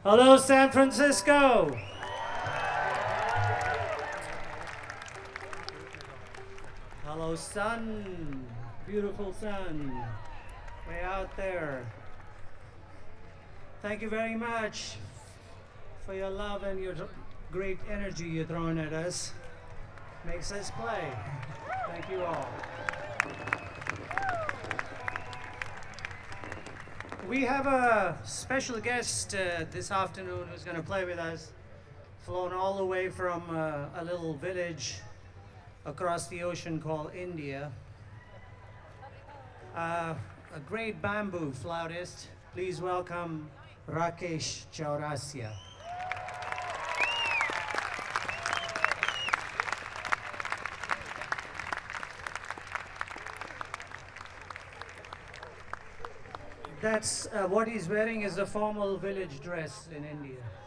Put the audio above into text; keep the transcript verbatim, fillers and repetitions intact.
Hello, San Francisco. Hello, sun. Beautiful sun. Way out there. Thank you very much for your love and your great energy you're throwing at us. Makes us play. Thank you all. We have a special guest uh, this afternoon who's going to play with us, flown all the way from uh, a little village across the ocean called India. Uh, a great bamboo flautist. Please welcome Rakesh Chaurasia. That's uh, what he's wearing is a formal village dress in India.